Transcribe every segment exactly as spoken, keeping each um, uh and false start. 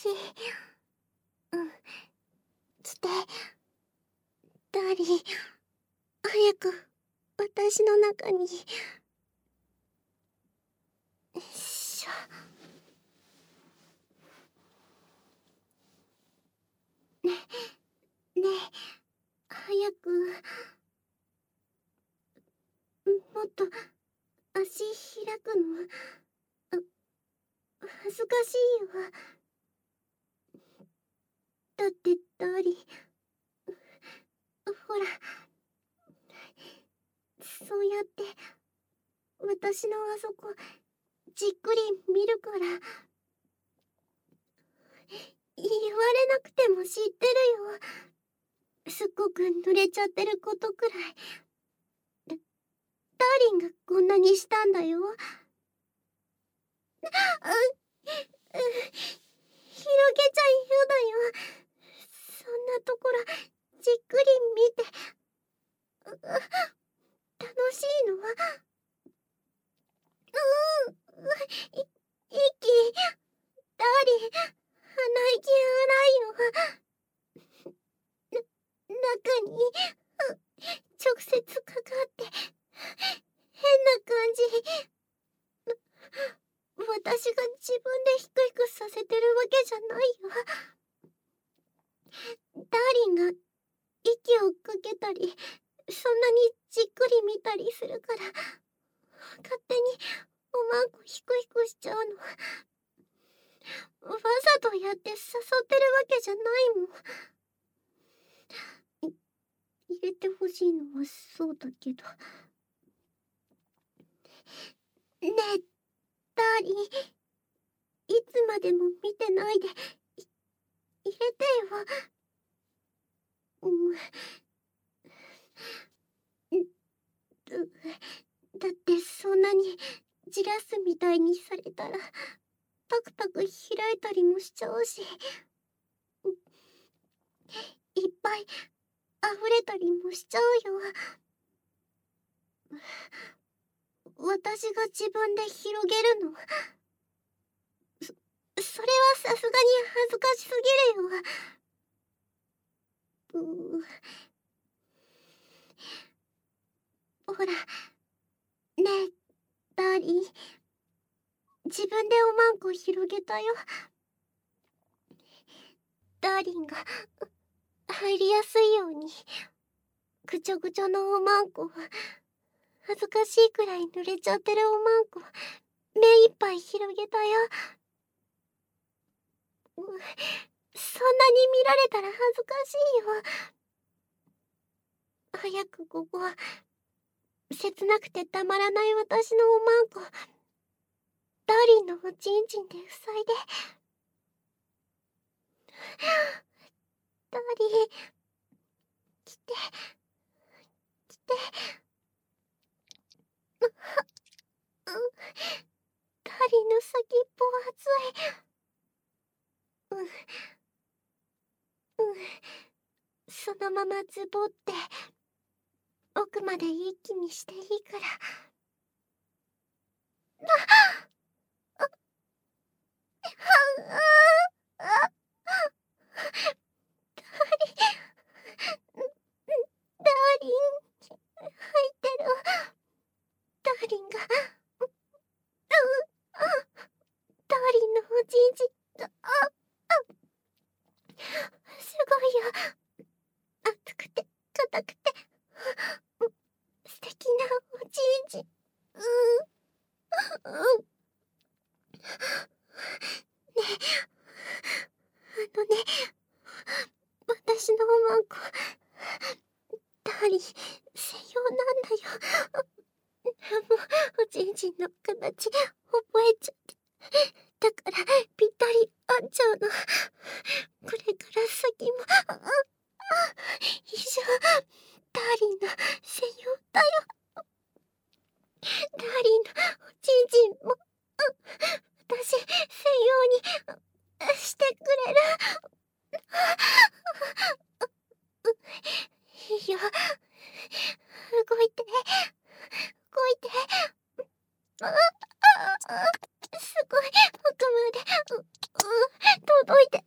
しい。うん。来て。ダーリン、早く私の中に。よいしょ。ね、ねえ、早く。もっと足開くの。あ、恥ずかしいわ。だってダーリン、ほら、そうやって私のあそこじっくり見るから、言われなくても知ってるよ。すっごく濡れちゃってることくらい。ダ、ダーリンがこんなにしたんだよ。う、う、広げちゃ嫌だよ。そんなところじっくり見て、う、楽しいの？うん、い、息、ダーリン、鼻息荒いよ。な、中に、直接かかって、変な感じ。私が自分でヒクヒクさせてるわけじゃないよ。ダーリンが息をかけたり、そんなにじっくり見たりするから、勝手におまんこヒクヒクしちゃうの。わざとやって誘ってるわけじゃないもん。い、入れてほしいのはそうだけど。ねえ、ダーリン、いつまでも見てないで、い、入れてよ。うん。だってそんなにじらすみたいにされたらパクパク開いたりもしちゃうし、いっぱい溢れたりもしちゃうよ。私が自分で広げるの。そ、それはさすがに恥ずかしすぎるよ。う、ほら、ねえ、ダーリン、自分でおまんこ広げたよ。ダーリンが入りやすいように。ぐちょぐちょのおまんこ、恥ずかしいくらい濡れちゃってるおまんこ、目いっぱい広げたよ。そんなに見られたら恥ずかしいよ。早くここ、切なくてたまらない私のおまんこ、ダーリンのおちんちんで塞いで。ダーリン、来て、来て。う、ダーリンの先っぽ熱い。うん、うん。そのままズボって奥まで一気にしていいから。あ、あ、あ、あ、ダーリン、ダーリン、入ってる。ダーリンが、う、あ、ダーリンのおちんちん、あ、あ、すごいよ。熱くて硬くて素敵なおちんちん。うん、うん。ねえ、あのね、私のおまんこ、ダーリン専用なんだよ。もうおちんちんの形覚えちゃって、だからぴったり合っちゃうの。これから先も、あ、あ、以上、ダーリンの専用だよ。ダーリンのおちんちんも、私専用にしてくれる？いいよ、動いて、動いて。あ、あ、あ、すごい奥まで、う、う、届いて、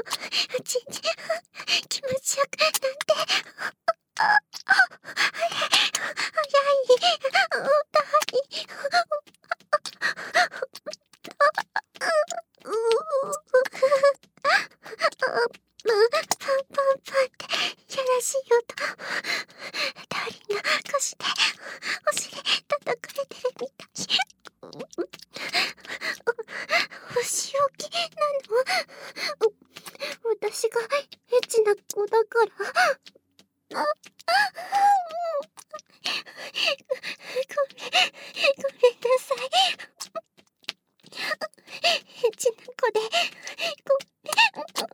ちんち気持ちよくなんてああ早い早いおだりパンパンパンってやらしい音ダーリンが腰でお尻叩かれてるみたいお仕置きなの私がエッチな子だからあごめんごめんなさいエッチな子でごめん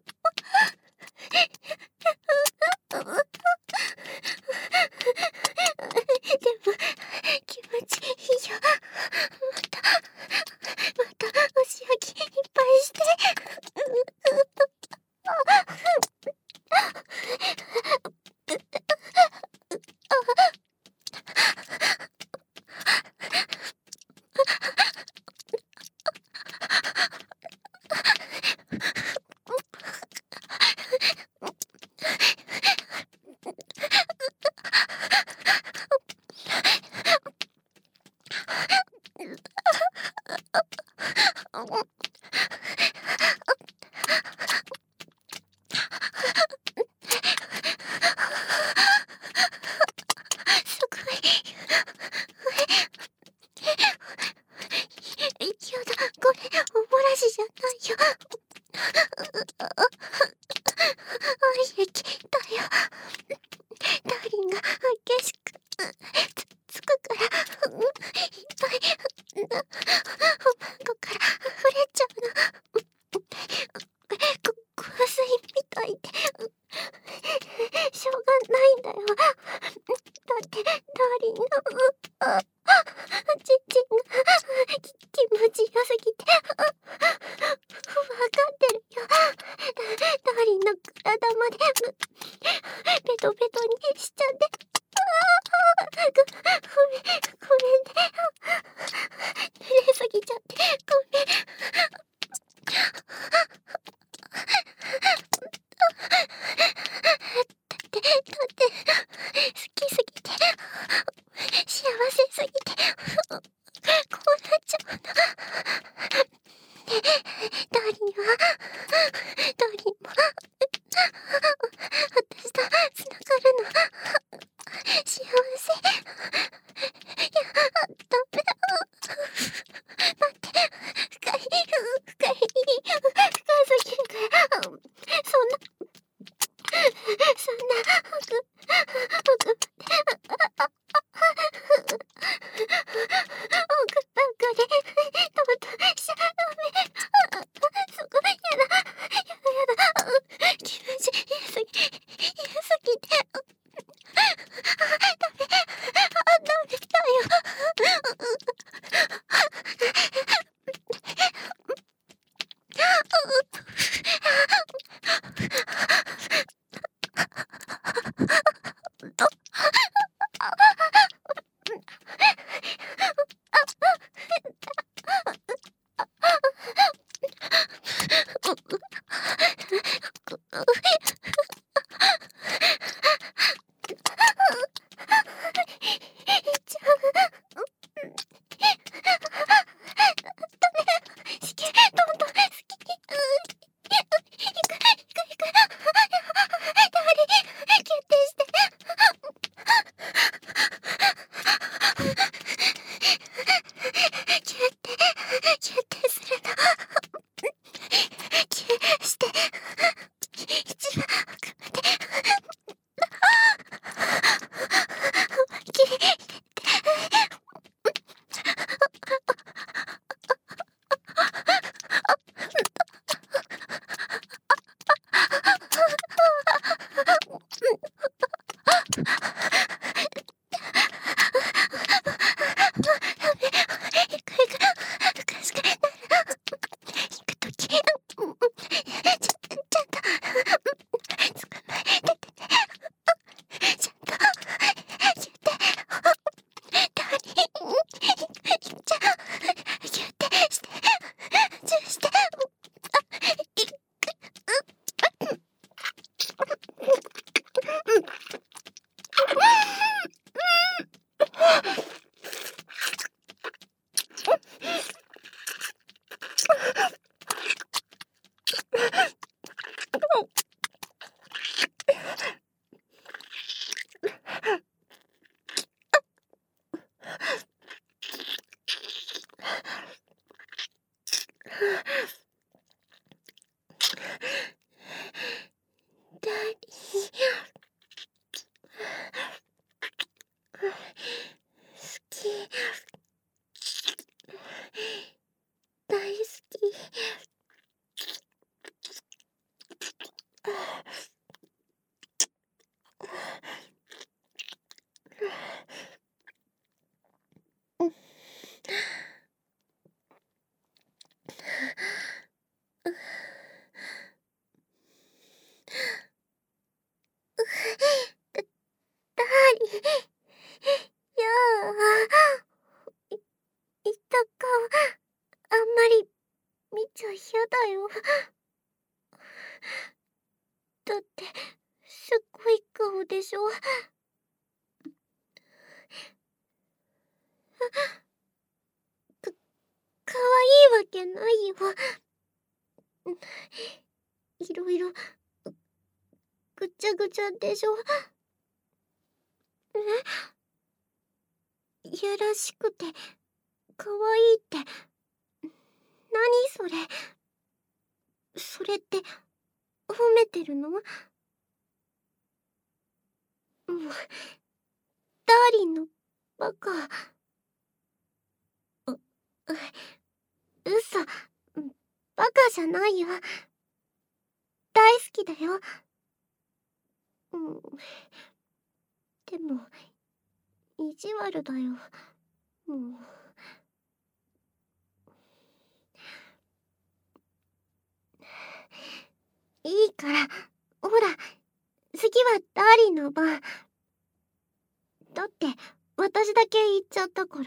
でも気持ちいいよまたまたお仕置きいっぱいしてちゃんとダーリン、やあ、い、いたか、あんまり見ちゃ嫌だよ。だって、すっごい顔でしょ。か、かわいいわけないよ。いろいろ、ぐちゃぐちゃでしょ。え？やらしくて、かわいいって、何それ。それって、褒めてるの？もう、ダーリンのバカ。う、う、嘘。バカじゃないよ。大好きだよ。うん。でも、意地悪だよ。もう。いいから、ほら、次はダーリンの番。だって、私だけ言っちゃったから。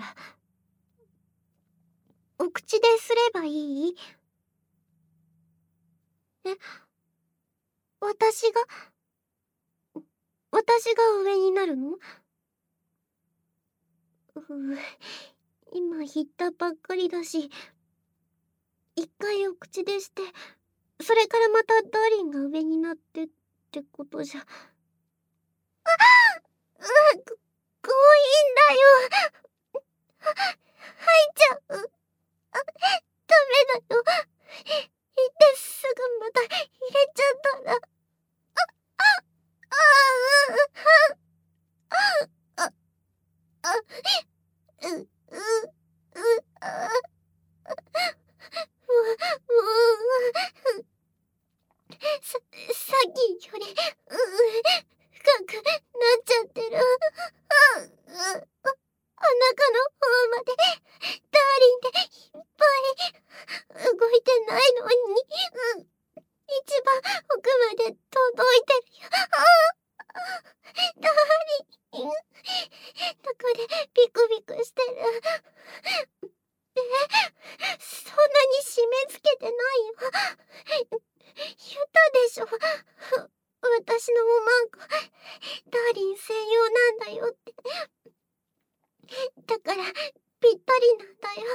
お口ですればいい？え、私が、私が上になるの？うぅ、今言ったばっかりだし、一回お口でして、それからまたダーリンが上になってってことじゃ。ああ、うん、こ、強引だよ。吐いちゃう。あ、ダメだよ。行ってすぐまた入れちゃったら。あ、あ、あ、あ、あ、あ、あ、う、う、う、あ、もう、もう、さ、さっきより、う、深くなっちゃってる。あ、う、お腹の方まで、ダーリンでいっぱい、動いてないのに、うん、一番奥まで届いてるよ。あ、ダーリン、どこでビクビクしてる。え、そんなに締め付けてないよ。言ったでしょ。私のおまんこ、ダーリン専用なんだよって。だから、ぴったりなんだよ。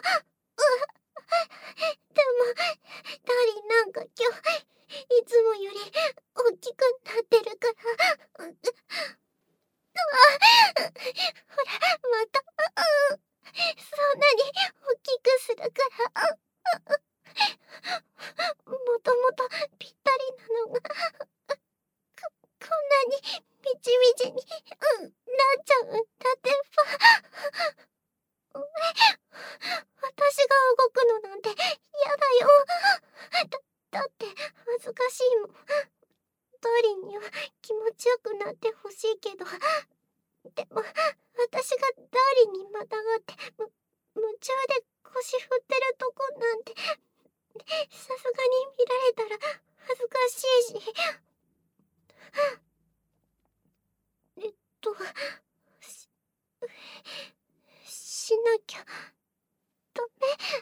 でも、ダーリンなんか今日、いつもより大きくなってるから。あ、ほら、また、そんなに大きくするから。もともとぴったりなのが、こ、こんなにみちみちに、うん、なっちゃうんだってば。私が動くのなんて嫌だよ。だ、だって恥ずかしいもん。ダーリンには気持ちよくなってほしいけど、でも私がダーリンにまたがってむ、夢中で腰振ってるとこなんて、さすがに見られたら恥ずかしいし。えっと、し、しなきゃダメ。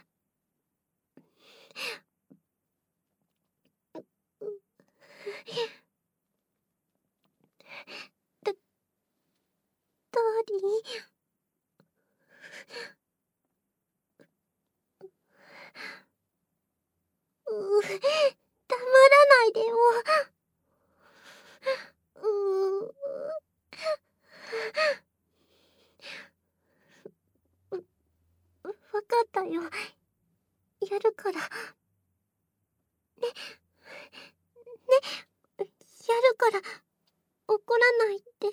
だ、ダーリン。うぅ、黙らないでよ。うぅ。わかったよ。やるから。ね。ね。やるから、怒らないで。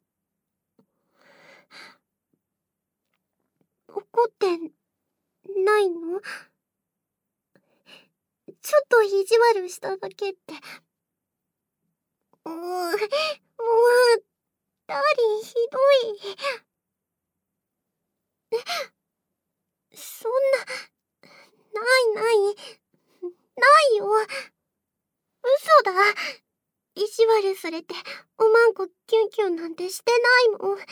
怒ってないの？ちょっと意地悪しただけって。 うーん、もう、ダーリンひどい。え、そんな、ないない、ないよ。嘘だ。意地悪されて、おまんこキュンキュンなんてしてないもん。濡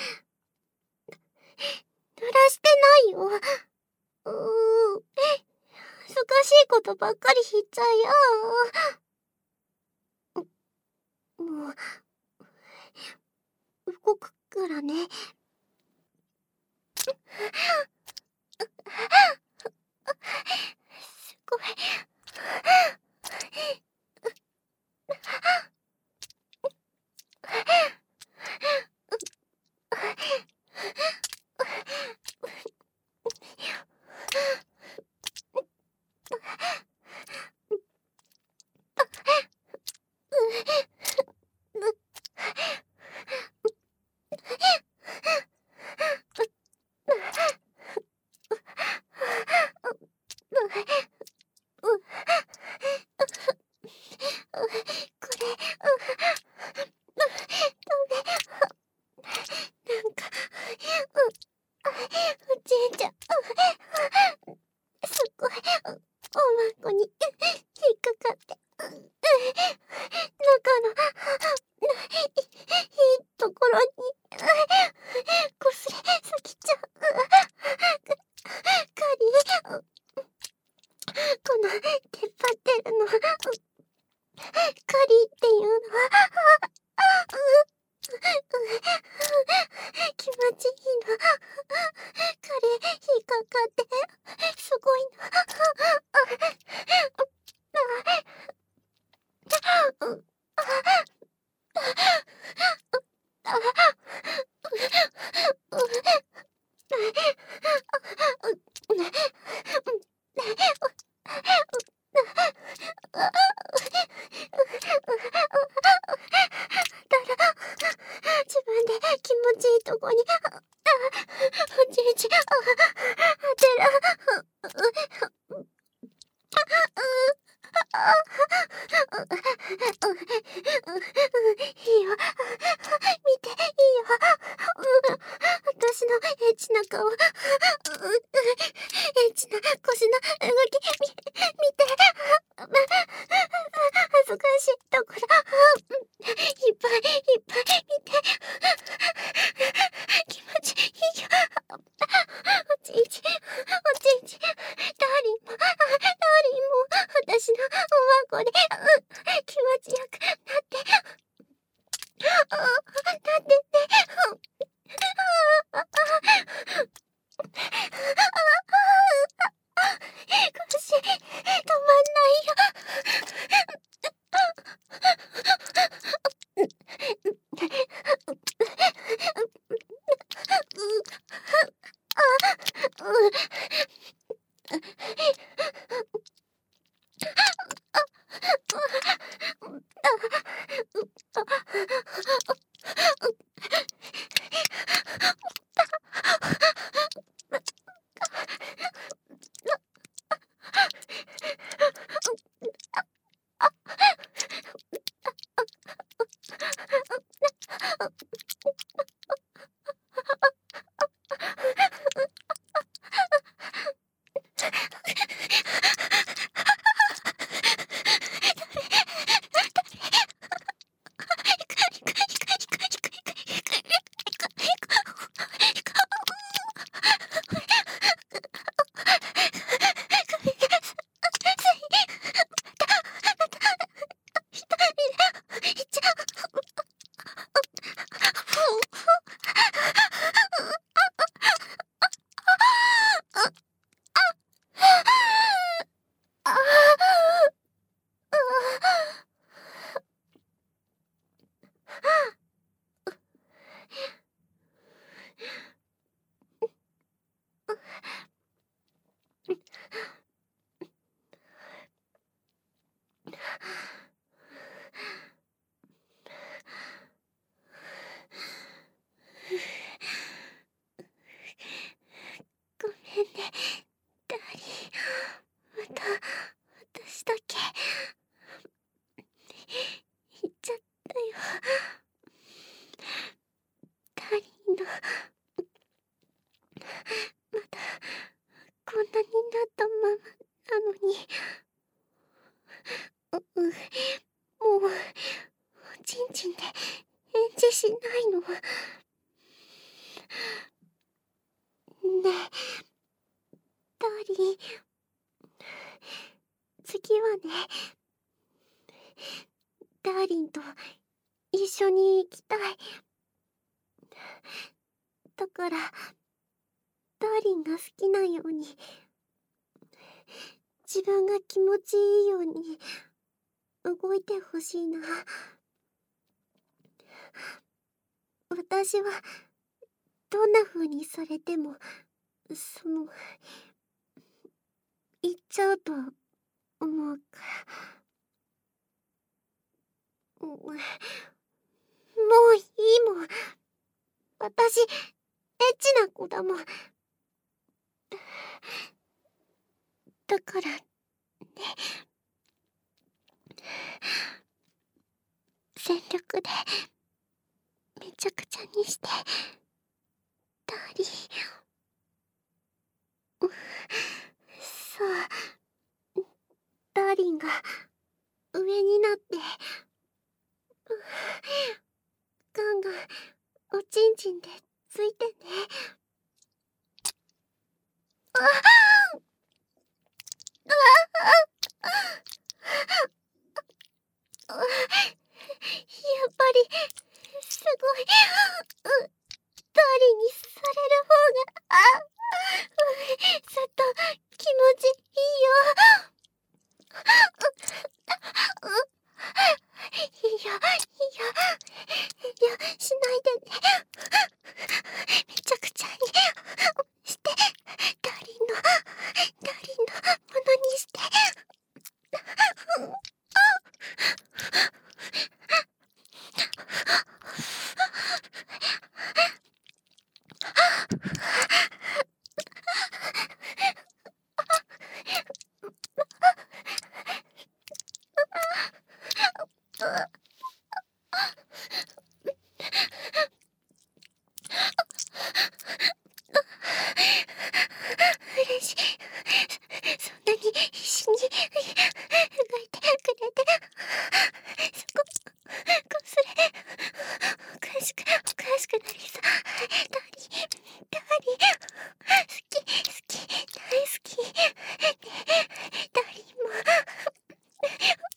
らしてないよ。うーん、恥ずかしいことばっかり言っちゃうよ。もう、動くからね。すごい。 返事しないの？ねえ、ダーリン。次はね、ダーリンと一緒に行きたい。だから、ダーリンが好きなように、自分が気持ちいいように動いてほしいな。私はどんな風にされても、その、言っちゃうと思うから。もういいもん。私、エッチな子だもん。だからね、全力でめちゃくちゃにして、ダーリン。そう、ダーリンが上になって、ガンガンおちんちんでついてね。あああああ、やっぱりすごい、ダーリンにされる方が、あ、ずっと気持ちいいよ。いいよ、いいよ、いや、しないでね。めちゃくちゃにして、ダーリンの、ダーリンのものにして。嬉しい。そんなに必死に動いてくれて、そこ、こすれ、おかしく、おかしくなりそう。ダーリン、ダーリン、好き、好き、大好き。ダーリンも、ダー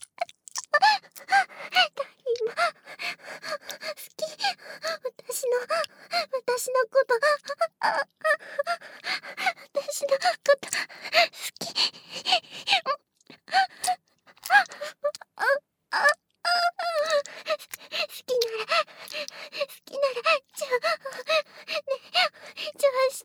リンも、好き。私の、私のこと、私のこと好き。好きなら、好きなら、じゃあ、ね、じゃあして。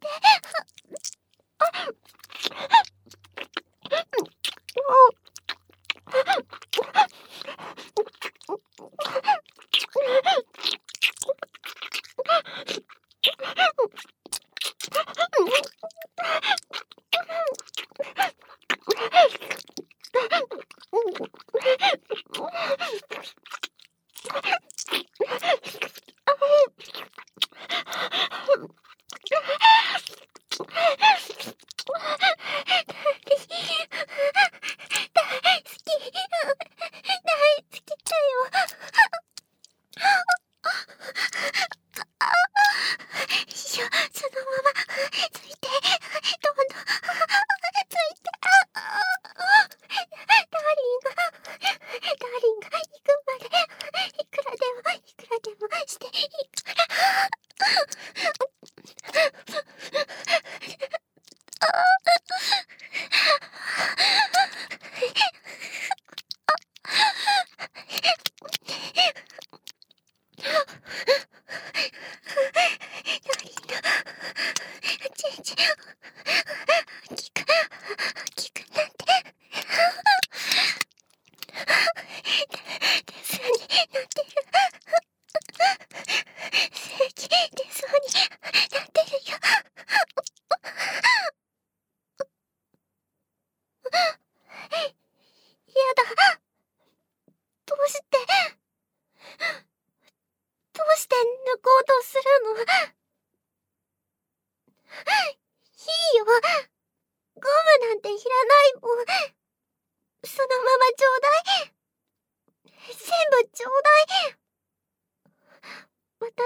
そのままちょうだい。全部ちょうだい。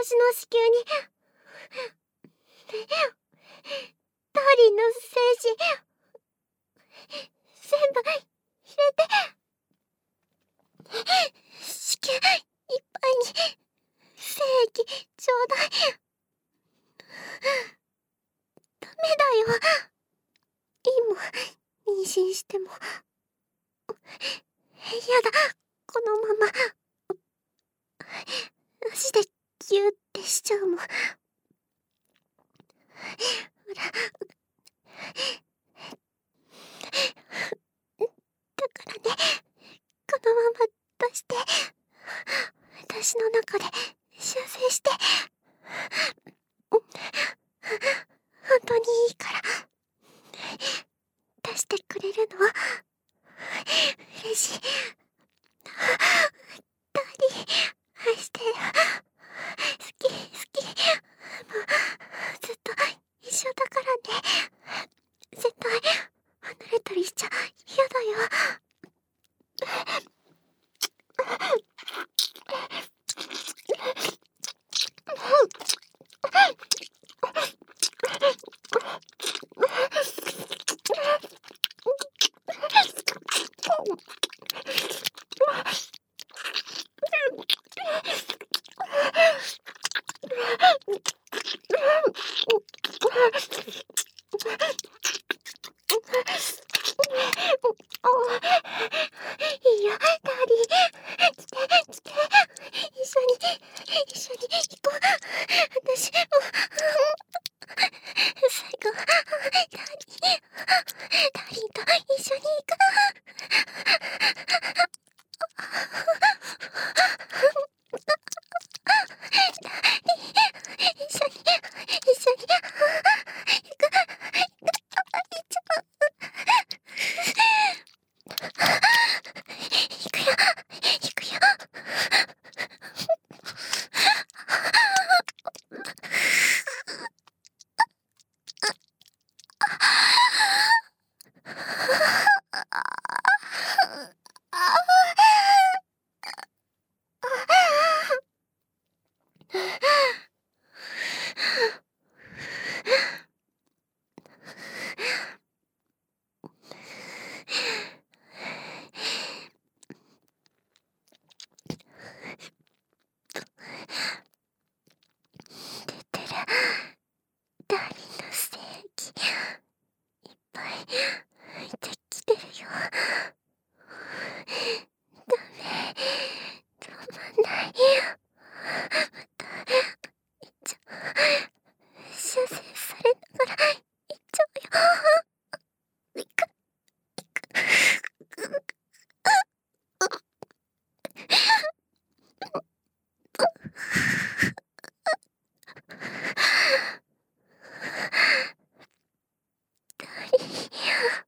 私の子宮にダーリンの精子全部入れて、子宮いっぱいに精液ちょうだい。ダメだよ。今妊娠してもやだ。このまま足でギューってしちゃうもん。ほら、だからね、このまま出して私の中で修正して、本当にいいから出してくれるの嬉しい。ダーリン愛してる。好き好き。もうずっと一緒だからね。絶対離れたりしちゃ嫌だよ。いいよ、ダーリン。来て、来て。一緒に、一緒に行こう。私も、最後、ダーリン、ダーリンと一緒に行く。一緒に、一緒に、行く、行っちゃう。行くよ、行くよ。ダーリンの精液いっぱい入ってきてるよ。ダメ、止まんないよ。また行っちゃう。射精されながら行っちゃうよ。行く、行く。ダーリンよ。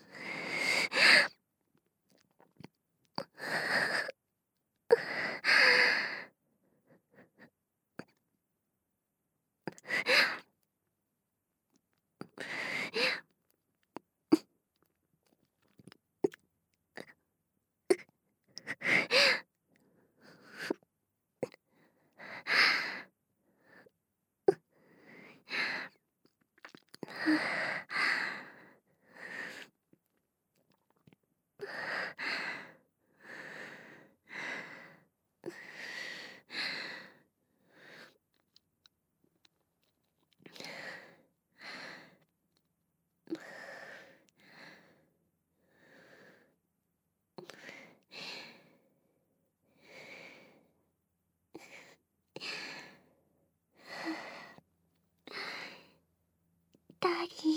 ダーリン、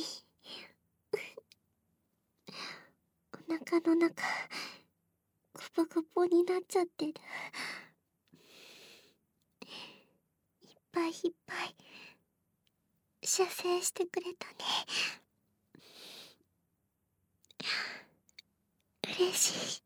お腹の中ゴボゴボになっちゃってる。いっぱいいっぱい射精してくれたね。嬉しい。